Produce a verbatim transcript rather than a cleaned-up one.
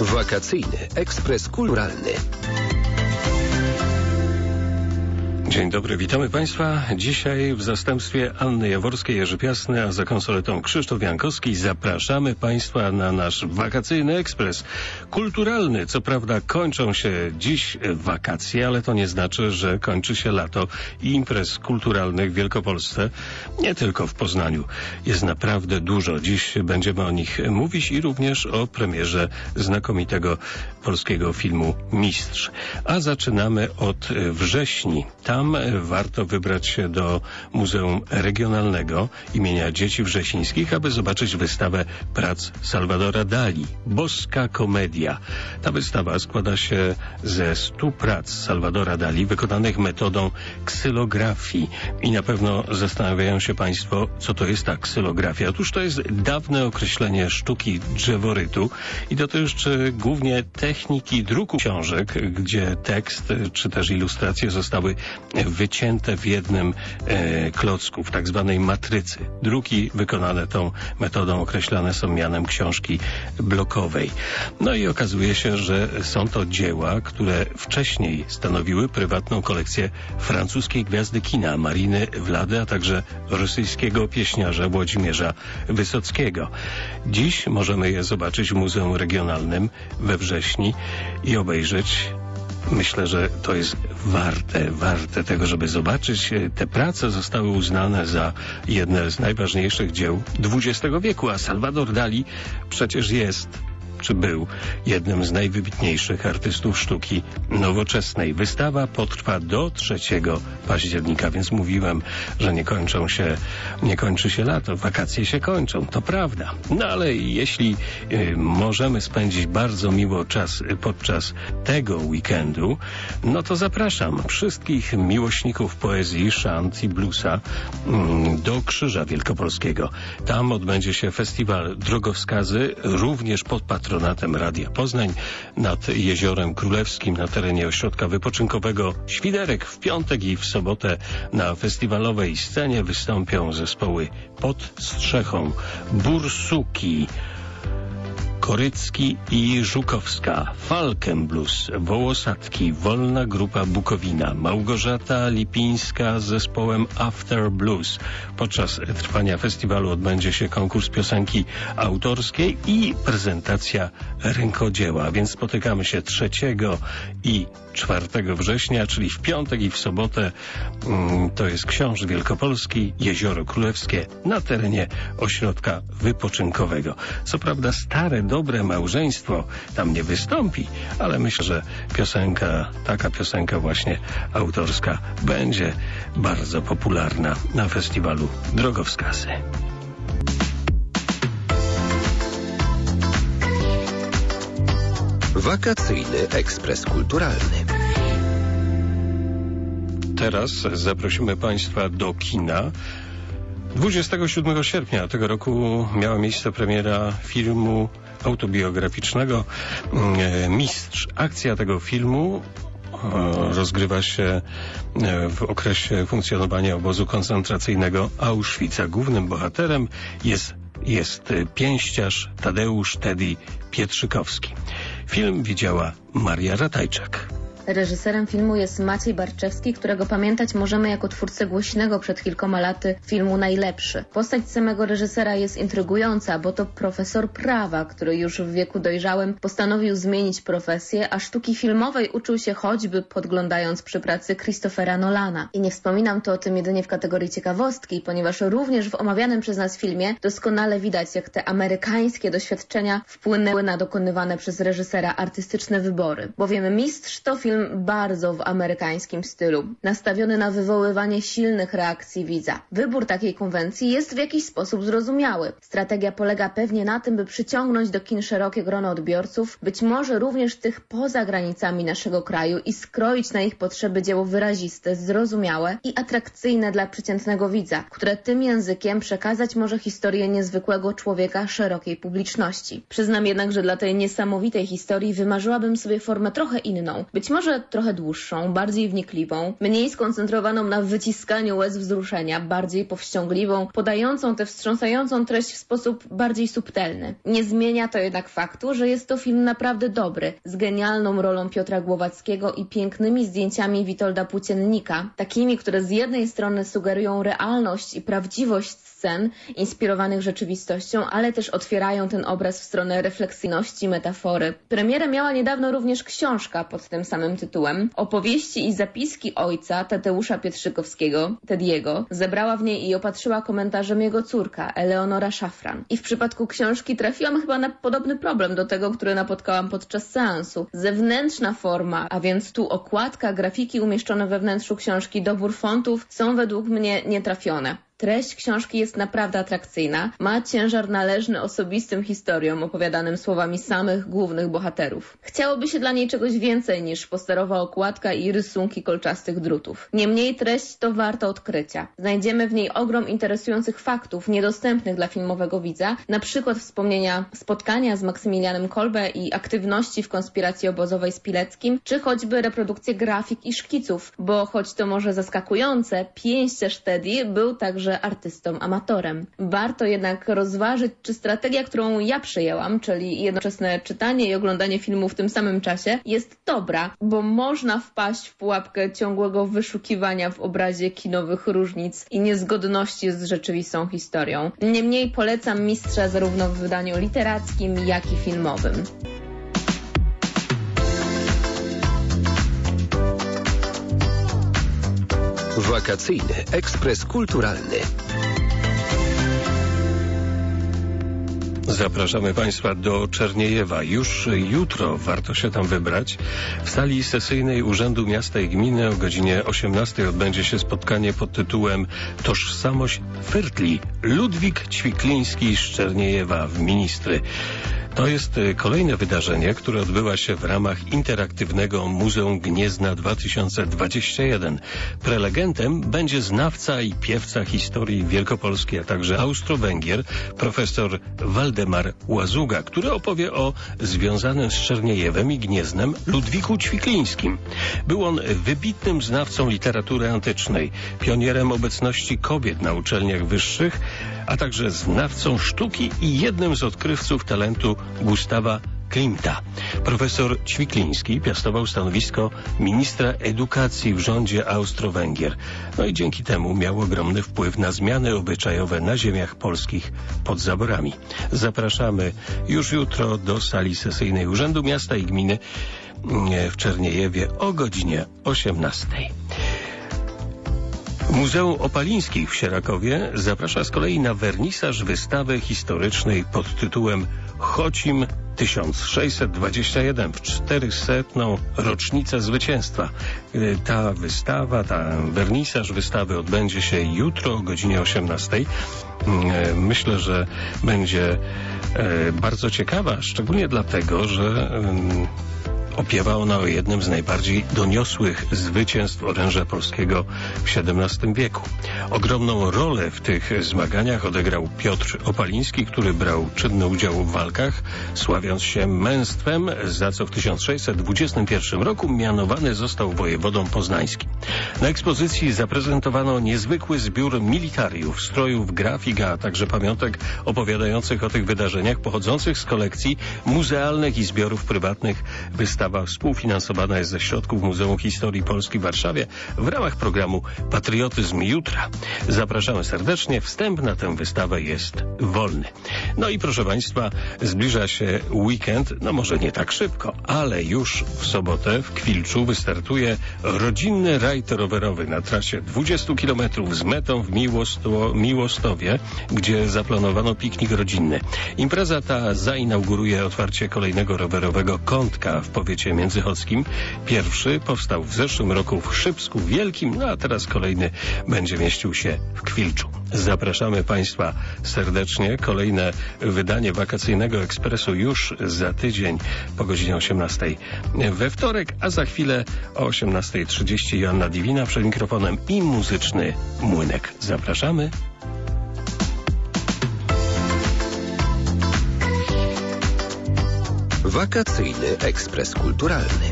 Wakacyjny ekspres kulturalny. Dzień dobry, witamy Państwa. Dzisiaj w zastępstwie Anny Jaworskiej, Jerzy Piasny, a za konsoletą Krzysztof Jankowski zapraszamy Państwa na nasz wakacyjny ekspres kulturalny. Co prawda kończą się dziś wakacje, ale to nie znaczy, że kończy się lato i imprez kulturalnych w Wielkopolsce. Nie tylko w Poznaniu. Jest naprawdę dużo. Dziś będziemy o nich mówić i również o premierze znakomitego polskiego filmu Mistrz. A zaczynamy od wrześni. Tam warto wybrać się do Muzeum Regionalnego imienia Dzieci Wrzesińskich, aby zobaczyć wystawę prac Salvadora Dali. Boska komedia. Ta wystawa składa się ze stu prac Salvadora Dali wykonanych metodą ksylografii. I na pewno zastanawiają się Państwo, co to jest ta ksylografia. Otóż to jest dawne określenie sztuki drzeworytu i dotyczy głównie techniki druku książek, gdzie tekst czy też ilustracje zostały wycięte w jednym e, klocku, w tak zwanej matrycy. Druki wykonane tą metodą określane są mianem książki blokowej. No i okazuje się, że są to dzieła, które wcześniej stanowiły prywatną kolekcję francuskiej gwiazdy kina Mariny Wlady, a także rosyjskiego pieśniarza Włodzimierza Wysockiego. Dziś możemy je zobaczyć w Muzeum Regionalnym we wrześni i obejrzeć. Myślę, że to jest warte, warte tego, żeby zobaczyć. Te prace zostały uznane za jedne z najważniejszych dzieł dwudziestego wieku, a Salvador Dali przecież jest, czy był, jednym z najwybitniejszych artystów sztuki nowoczesnej. Wystawa potrwa do trzeciego października, więc mówiłem, że nie kończą się, nie kończy się lato, wakacje się kończą, to prawda. No ale jeśli y, możemy spędzić bardzo miło czas podczas tego weekendu, no to zapraszam wszystkich miłośników poezji, szant i bluesa mm, do Krzyża Wielkopolskiego. Tam odbędzie się festiwal Drogowskazy, również pod patronatem Radia Poznań nad Jeziorem Królewskim na terenie ośrodka wypoczynkowego Świderek. W piątek i w sobotę na festiwalowej scenie wystąpią zespoły Pod Strzechą, Bursuki, Korycki i Żukowska, Falken Blues, Wołosatki, Wolna Grupa Bukowina, Małgorzata Lipińska z zespołem After Blues. Podczas trwania festiwalu odbędzie się konkurs piosenki autorskiej i prezentacja rękodzieła, więc spotykamy się trzeciego i czwartego września, czyli w piątek i w sobotę. To jest Książ Wielkopolski, Jezioro Królewskie na terenie ośrodka wypoczynkowego. Co prawda stare, dobre małżeństwo tam nie wystąpi, ale myślę, że piosenka, taka piosenka właśnie autorska będzie bardzo popularna na festiwalu Drogowskazy. Wakacyjny ekspres kulturalny. Teraz zaprosimy Państwa do kina. dwudziestego siódmego sierpnia tego roku miała miejsce premiera filmu autobiograficznego Mistrz. Akcja tego filmu rozgrywa się w okresie funkcjonowania obozu koncentracyjnego Auschwitza. Głównym bohaterem jest, jest pięściarz Tadeusz Teddy Pietrzykowski. Film widziała Maria Ratajczak. Reżyserem filmu jest Maciej Barczewski, którego pamiętać możemy jako twórcę głośnego przed kilkoma laty filmu Najlepszy. Postać samego reżysera jest intrygująca, bo to profesor prawa, który już w wieku dojrzałym postanowił zmienić profesję, a sztuki filmowej uczył się choćby podglądając przy pracy Christophera Nolana. I nie wspominam tu o tym jedynie w kategorii ciekawostki, ponieważ również w omawianym przez nas filmie doskonale widać, jak te amerykańskie doświadczenia wpłynęły na dokonywane przez reżysera artystyczne wybory. Bowiem Mistrz to film bardzo w amerykańskim stylu, nastawiony na wywoływanie silnych reakcji widza. Wybór takiej konwencji jest w jakiś sposób zrozumiały. Strategia polega pewnie na tym, by przyciągnąć do kin szerokie grono odbiorców, być może również tych poza granicami naszego kraju i skroić na ich potrzeby dzieło wyraziste, zrozumiałe i atrakcyjne dla przeciętnego widza, które tym językiem przekazać może historię niezwykłego człowieka szerokiej publiczności. Przyznam jednak, że dla tej niesamowitej historii wymarzyłabym sobie formę trochę inną. Być może może trochę dłuższą, bardziej wnikliwą, mniej skoncentrowaną na wyciskaniu łez wzruszenia, bardziej powściągliwą, podającą tę wstrząsającą treść w sposób bardziej subtelny. Nie zmienia to jednak faktu, że jest to film naprawdę dobry, z genialną rolą Piotra Głowackiego i pięknymi zdjęciami Witolda Płóciennika, takimi, które z jednej strony sugerują realność i prawdziwość scen inspirowanych rzeczywistością, ale też otwierają ten obraz w stronę refleksyjności, metafory. Premierę miała niedawno również książka pod tym samym tytułem. Opowieści i zapiski ojca Tadeusza Pietrzykowskiego, Tediego, zebrała w niej i opatrzyła komentarzem jego córka, Eleonora Szafran. I w przypadku książki trafiłam chyba na podobny problem do tego, który napotkałam podczas seansu. Zewnętrzna forma, a więc tu okładka, grafiki umieszczone we wnętrzu książki, dobór fontów są według mnie nietrafione. Treść książki jest naprawdę atrakcyjna, ma ciężar należny osobistym historiom opowiadanym słowami samych głównych bohaterów. Chciałoby się dla niej czegoś więcej niż posterowa okładka i rysunki kolczastych drutów. Niemniej treść to warta odkrycia. Znajdziemy w niej ogrom interesujących faktów, niedostępnych dla filmowego widza, na przykład wspomnienia spotkania z Maksymilianem Kolbe i aktywności w konspiracji obozowej z Pileckim, czy choćby reprodukcje grafik i szkiców, bo choć to może zaskakujące, pięściarz Teddy był także artystą amatorem. Warto jednak rozważyć, czy strategia, którą ja przyjęłam, czyli jednoczesne czytanie i oglądanie filmu w tym samym czasie, jest dobra, bo można wpaść w pułapkę ciągłego wyszukiwania w obrazie kinowych różnic i niezgodności z rzeczywistą historią. Niemniej polecam Mistrza zarówno w wydaniu literackim, jak i filmowym. Wakacyjny ekspres kulturalny. Zapraszamy Państwa do Czerniejewa. Już jutro warto się tam wybrać. W sali sesyjnej Urzędu Miasta i Gminy o godzinie osiemnastej odbędzie się spotkanie pod tytułem Tożsamość Fyrtli. Ludwik Ćwikliński z Czerniejewa w Ministry. To jest kolejne wydarzenie, które odbywa się w ramach interaktywnego Muzeum Gniezna dwa tysiące dwudziestego pierwszego. Prelegentem będzie znawca i piewca historii wielkopolskiej, a także Austro-Węgier, profesor Waldemar Łazuga, który opowie o związanym z Czerniejewem i Gnieznem Ludwiku Ćwiklińskim. Był on wybitnym znawcą literatury antycznej, pionierem obecności kobiet na uczelniach wyższych, a także znawcą sztuki i jednym z odkrywców talentu Gustawa Klimta. Profesor Ćwikliński piastował stanowisko ministra edukacji w rządzie Austro-Węgier. No i dzięki temu miał ogromny wpływ na zmiany obyczajowe na ziemiach polskich pod zaborami. Zapraszamy już jutro do sali sesyjnej Urzędu Miasta i Gminy w Czerniejewie o godzinie osiemnastej. Muzeum Opalińskich w Sierakowie zaprasza z kolei na wernisaż wystawy historycznej pod tytułem Chocim tysiąc sześćset dwadzieścia jeden w czterysetną rocznicę zwycięstwa. Ta wystawa, ta wernisaż wystawy odbędzie się jutro o godzinie osiemnastej. Myślę, że będzie bardzo ciekawa, szczególnie dlatego, że opiewa ona o jednym z najbardziej doniosłych zwycięstw oręża polskiego w siedemnastym wieku. Ogromną rolę w tych zmaganiach odegrał Piotr Opaliński, który brał czynny udział w walkach, sławiąc się męstwem, za co w tysiąc sześćset dwudziestym pierwszym roku mianowany został wojewodą poznańskim. Na ekspozycji zaprezentowano niezwykły zbiór militariów, strojów, grafik, a także pamiątek opowiadających o tych wydarzeniach pochodzących z kolekcji muzealnych i zbiorów prywatnych. Wystawa współfinansowana jest ze środków Muzeum Historii Polski w Warszawie w ramach programu Patriotyzm Jutra. Zapraszamy serdecznie. Wstęp na tę wystawę jest wolny. No i proszę Państwa, zbliża się weekend, no może nie tak szybko, ale już w sobotę w Kwilczu wystartuje rodzinny rajd rowerowy na trasie dwudziestu kilometrów z metą w Miłosto, Miłostowie, gdzie zaplanowano piknik rodzinny. Impreza ta zainauguruje otwarcie kolejnego rowerowego kątka w powiecie międzychodzkim. Pierwszy powstał w zeszłym roku w Szybsku Wielkim, no a teraz kolejny będzie mieścił się w Kwilczu. Zapraszamy Państwa serdecznie. Kolejne wydanie wakacyjnego ekspresu już za tydzień po godzinie osiemnastej we wtorek, a za chwilę o osiemnastej trzydzieści Joanna Diwina przed mikrofonem i muzyczny Młynek. Zapraszamy. Wakacyjny ekspres kulturalny.